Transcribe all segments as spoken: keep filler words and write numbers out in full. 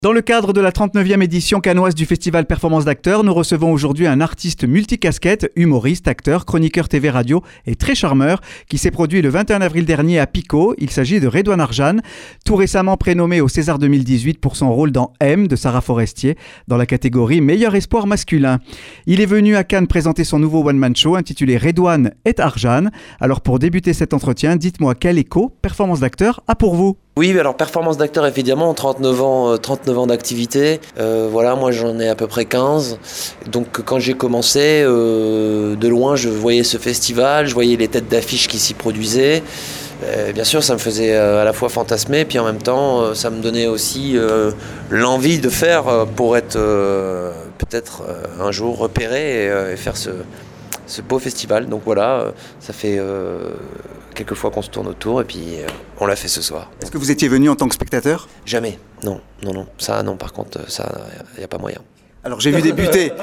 Dans le cadre de la trente-neuvième édition cannoise du Festival Performance d'acteurs, nous recevons aujourd'hui un artiste multicasquette, humoriste, acteur, chroniqueur T V radio et très charmeur qui s'est produit le vingt et un avril dernier à Pico. Il s'agit de Redouane Arjan, tout récemment prénommé au César deux mille dix-huit pour son rôle dans M de Sarah Forestier dans la catégorie Meilleur espoir masculin. Il est venu à Cannes présenter son nouveau one-man show intitulé Redouane et Arjan. Alors pour débuter cet entretien, dites-moi quel écho Performance d'acteurs a pour vous ? Oui, alors performance d'acteur, évidemment, trente-neuf ans, trente-neuf ans d'activité. Euh, voilà, moi j'en ai à peu près quinze. Donc quand j'ai commencé, euh, de loin, je voyais ce festival, je voyais les têtes d'affiche qui s'y produisaient. Euh, bien sûr, ça me faisait euh, à la fois fantasmer, puis en même temps, euh, ça me donnait aussi euh, l'envie de faire euh, pour être euh, peut-être euh, un jour repéré et, euh, et faire ce, ce beau festival. Donc voilà, euh, ça fait... Euh, quelques fois qu'on se tourne autour et puis euh, on l'a fait ce soir. Est-ce que vous étiez venu en tant que spectateur ? Jamais, non, non, non. Ça, non, par contre, ça, il n'y a pas moyen. Alors j'ai vu débuter,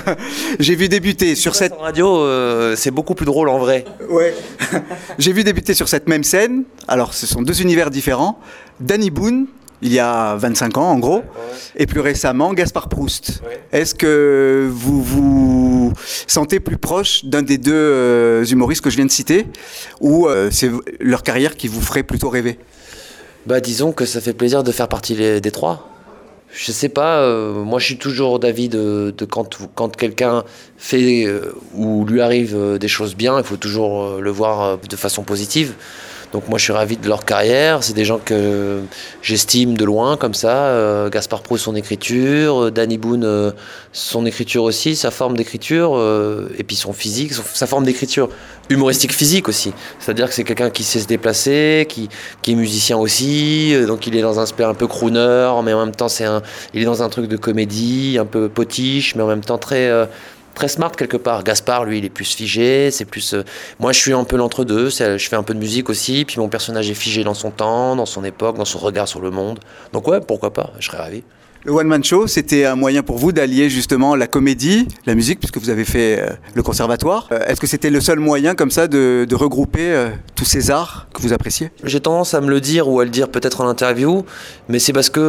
j'ai vu débuter sur cette... En radio, euh, c'est beaucoup plus drôle en vrai. Ouais. J'ai vu débuter sur cette même scène, alors ce sont deux univers différents, Danny Boone, il y a vingt-cinq ans en gros, ouais. Et plus récemment Gaspard Proust. Ouais. Est-ce que vous vous sentez plus proche d'un des deux euh, humoristes que je viens de citer, ou euh, c'est leur carrière qui vous ferait plutôt rêver ? Bah disons que ça fait plaisir de faire partie les, des trois. Je sais pas, euh, moi je suis toujours d'avis de, de quand, quand quelqu'un fait euh, ou lui arrive euh, des choses bien, il faut toujours euh, le voir euh, de façon positive. Donc moi je suis ravi de leur carrière, c'est des gens que j'estime de loin comme ça, euh, Gaspard Proust son écriture, euh, Danny Boone euh, son écriture aussi, sa forme d'écriture, euh, et puis son physique, son, sa forme d'écriture humoristique physique aussi, c'est-à-dire que c'est quelqu'un qui sait se déplacer, qui, qui est musicien aussi, euh, donc il est dans un aspect un peu crooner, mais en même temps c'est un, il est dans un truc de comédie, un peu potiche, mais en même temps très... Euh, très smart quelque part. Gaspard, lui, il est plus figé, c'est plus... Euh... Moi, je suis un peu l'entre-deux, c'est... je fais un peu de musique aussi, puis mon personnage est figé dans son temps, dans son époque, dans son regard sur le monde. Donc ouais, pourquoi pas, je serais ravi. Le One Man Show, c'était un moyen pour vous d'allier justement la comédie, la musique, puisque vous avez fait euh, le conservatoire. Euh, est-ce que c'était le seul moyen comme ça de, de regrouper euh, tous ces arts que vous appréciez ? J'ai tendance à me le dire ou à le dire peut-être en interview, mais c'est parce que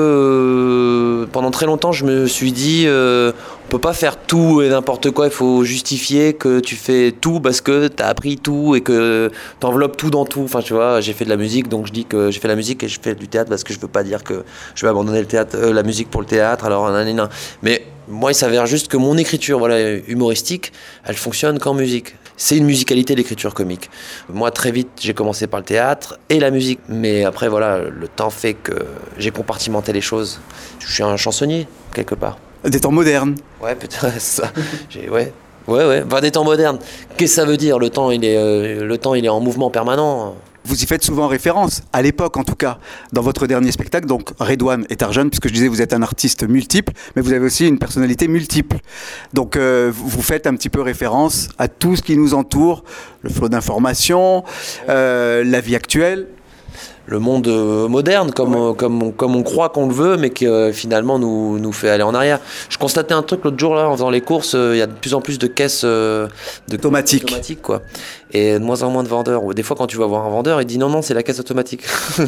euh, pendant très longtemps, je me suis dit... Euh, on peut pas faire tout et n'importe quoi, il faut justifier que tu fais tout parce que tu as appris tout et que tu enveloppes tout dans tout. Enfin, tu vois, j'ai fait de la musique, donc je dis que j'ai fait de la musique et je fais du théâtre parce que je veux pas dire que je vais abandonner le théâtre, euh, la musique pour le théâtre, alors nan, nan, nan. Mais moi, il s'avère juste que mon écriture voilà, humoristique, elle fonctionne qu'en musique. C'est une musicalité, l'écriture comique. Moi, très vite, j'ai commencé par le théâtre et la musique. Mais après, voilà, le temps fait que j'ai compartimenté les choses. Je suis un chansonnier, quelque part. Des temps modernes. Ouais, peut-être ça. J'ai, ouais, ouais, ouais. Enfin, des temps modernes. Qu'est-ce que ça veut dire ? Le temps, il est, euh, le temps, il est en mouvement permanent. Vous y faites souvent référence, à l'époque en tout cas, dans votre dernier spectacle, donc Redouane et Arjan, puisque je disais vous êtes un artiste multiple, mais vous avez aussi une personnalité multiple. Donc euh, vous faites un petit peu référence à tout ce qui nous entoure, le flot d'informations, euh, la vie actuelle. Le monde euh, moderne, comme, ouais. euh, comme, comme on croit qu'on le veut, mais qui euh, finalement nous, nous fait aller en arrière. Je constatais un truc l'autre jour, là, en faisant les courses, il euh, y a de plus en plus de caisses euh, de automatiques. automatiques, quoi. Et de moins en moins de vendeurs. Des fois, quand tu vas voir un vendeur, il dit non, non, c'est la caisse automatique.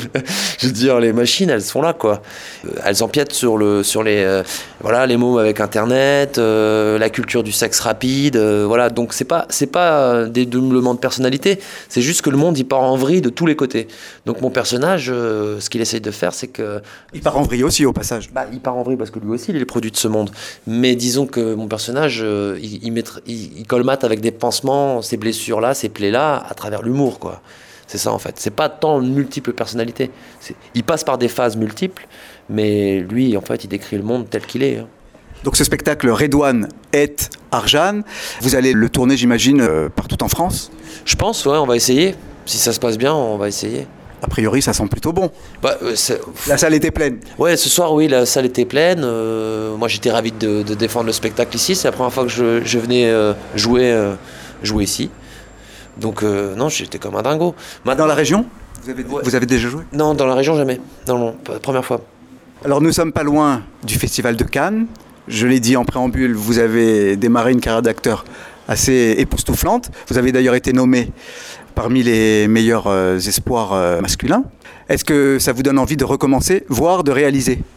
Je veux dire, les machines, elles sont là, quoi. Elles empiètent sur, le, sur les, euh, voilà, les mots avec Internet, euh, la culture du sexe rapide, euh, voilà. Donc, c'est pas, c'est pas des doublements de personnalité, c'est juste que le monde, il part en vrille de tous les côtés. Donc, mon personnage, euh, ce qu'il essaye de faire, c'est que... Il part en vrille aussi, au passage. Bah, il part en vrille parce que lui aussi, il est le produit de ce monde. Mais disons que mon personnage, euh, il, il, met, il, il colmate avec des pansements ces blessures-là, ces plaies-là, à travers l'humour, quoi. C'est ça, en fait. C'est pas tant une multiple personnalité. C'est... Il passe par des phases multiples, mais lui, en fait, il décrit le monde tel qu'il est. Hein. Donc ce spectacle Redouane et Arjan, vous allez le tourner, j'imagine, euh, partout en France ? Je pense, ouais, on va essayer. Si ça se passe bien, on va essayer. A priori, ça sent plutôt bon. Bah, euh, c'est... La salle était pleine. Ouais, ce soir, oui, la salle était pleine. Euh, moi, j'étais ravi de, de défendre le spectacle ici. C'est la première fois que je, je venais euh, jouer, euh, jouer ici. Donc, euh, non, j'étais comme un dingo. Maintenant, dans la région vous avez, ouais. vous avez déjà joué ? Non, dans la région, jamais. Non, non, première fois. Alors, nous sommes pas loin du Festival de Cannes. Je l'ai dit en préambule, vous avez démarré une carrière d'acteur assez époustouflante. Vous avez d'ailleurs été nommé parmi les meilleurs euh, espoirs euh, masculins. Est-ce que ça vous donne envie de recommencer, voire de réaliser ?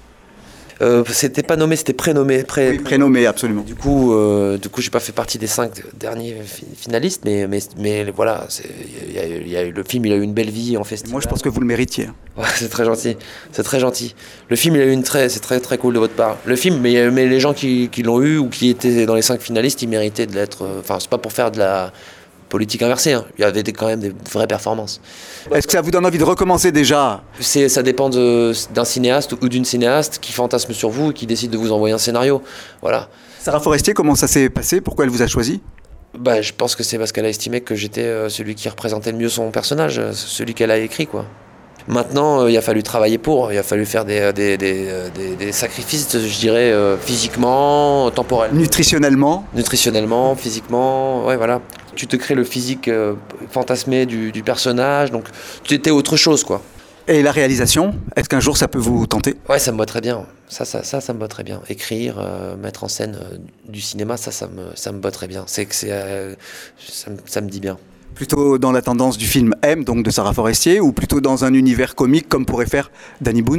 Euh, c'était pas nommé, c'était prénommé. Pré... Oui, prénommé, absolument. Du coup, euh, du coup, j'ai pas fait partie des cinq derniers finalistes, mais, mais, mais voilà, il y a, y a, le film, il a eu une belle vie en festival. Et moi, je pense que vous le méritiez. Ouais, c'est très gentil, c'est très gentil. Le film, il a eu une très, c'est très très cool de votre part. Le film, mais, mais les gens qui, qui l'ont eu ou qui étaient dans les cinq finalistes, ils méritaient de l'être. Enfin, c'est pas pour faire de la politique inversée, hein. Il y avait des, quand même des vraies performances. Est-ce que ça vous donne envie de recommencer déjà ? C'est, ça dépend de, d'un cinéaste ou d'une cinéaste qui fantasme sur vous et qui décide de vous envoyer un scénario. Voilà. Sarah Forestier, comment ça s'est passé ? Pourquoi elle vous a choisi ? Bah, je pense que c'est parce qu'elle a estimé que j'étais celui qui représentait le mieux son personnage, celui qu'elle a écrit, quoi. Maintenant, il a fallu travailler pour, il a fallu faire des, des, des, des, des sacrifices, je dirais, euh, physiquement, temporellement. Nutritionnellement ? Nutritionnellement, physiquement, ouais, voilà. Tu te crées le physique euh, fantasmé du, du personnage, donc tu étais autre chose, quoi. Et la réalisation, est-ce qu'un jour ça peut vous tenter ? Ouais, ça me va très bien. Ça, ça, ça, ça me va très bien. Écrire, euh, mettre en scène euh, du cinéma, ça, ça me, ça me va très bien. C'est que c'est, euh, ça, me, ça me dit bien. Plutôt dans la tendance du film M, donc de Sarah Forestier, ou plutôt dans un univers comique comme pourrait faire Danny Boone ?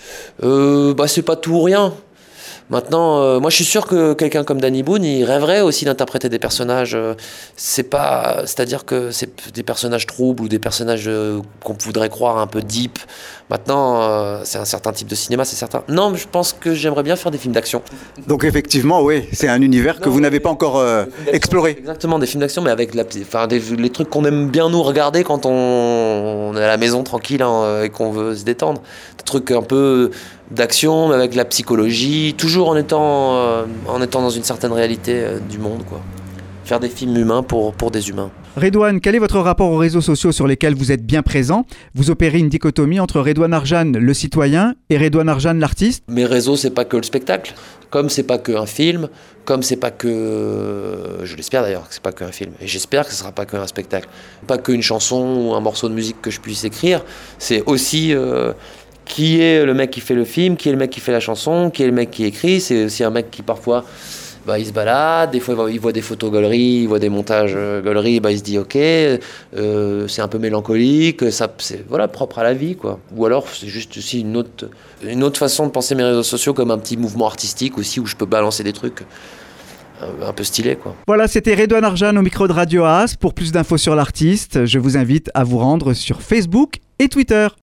euh, Bah, c'est pas tout ou rien. Maintenant, euh, moi je suis sûr que quelqu'un comme Danny Boone, il rêverait aussi d'interpréter des personnages. Euh, c'est pas, c'est-à-dire que c'est des personnages troubles ou des personnages euh, qu'on voudrait croire un peu deep. Maintenant, euh, c'est un certain type de cinéma, c'est certain. Non, mais je pense que j'aimerais bien faire des films d'action. Donc effectivement, oui, c'est un univers que non, vous n'avez pas encore euh, exploré. Exactement, des films d'action, mais avec la, enfin, des, les trucs qu'on aime bien nous regarder quand on, on est à la maison tranquille, hein, et qu'on veut se détendre. Des trucs un peu d'action, mais avec la psychologie, toujours en étant, euh, en étant dans une certaine réalité euh, du monde, quoi. Faire des films humains pour, pour des humains. Redouane, quel est votre rapport aux réseaux sociaux sur lesquels vous êtes bien présent ? Vous opérez une dichotomie entre Redouane Arjan, le citoyen, et Redouane Arjan, l'artiste ? Mes réseaux, c'est pas que le spectacle. Comme c'est pas qu'un film, comme c'est pas que... Je l'espère d'ailleurs que c'est pas qu'un film. Et j'espère que ce sera pas qu'un spectacle. Pas qu'une chanson ou un morceau de musique que je puisse écrire. C'est aussi... Euh, qui est le mec qui fait le film, qui est le mec qui fait la chanson, qui est le mec qui écrit. C'est aussi un mec qui parfois... Bah, il se balade, des fois il voit des photos gauleries, il voit des montages gauleries, bah, il se dit ok, euh, c'est un peu mélancolique, ça, c'est voilà, propre à la vie, quoi. Ou alors c'est juste aussi une autre, une autre façon de penser mes réseaux sociaux comme un petit mouvement artistique aussi où je peux balancer des trucs un, un peu stylés, quoi. Voilà, c'était Redouane Arjan au micro de Radio As. Pour plus d'infos sur l'artiste, je vous invite à vous rendre sur Facebook et Twitter.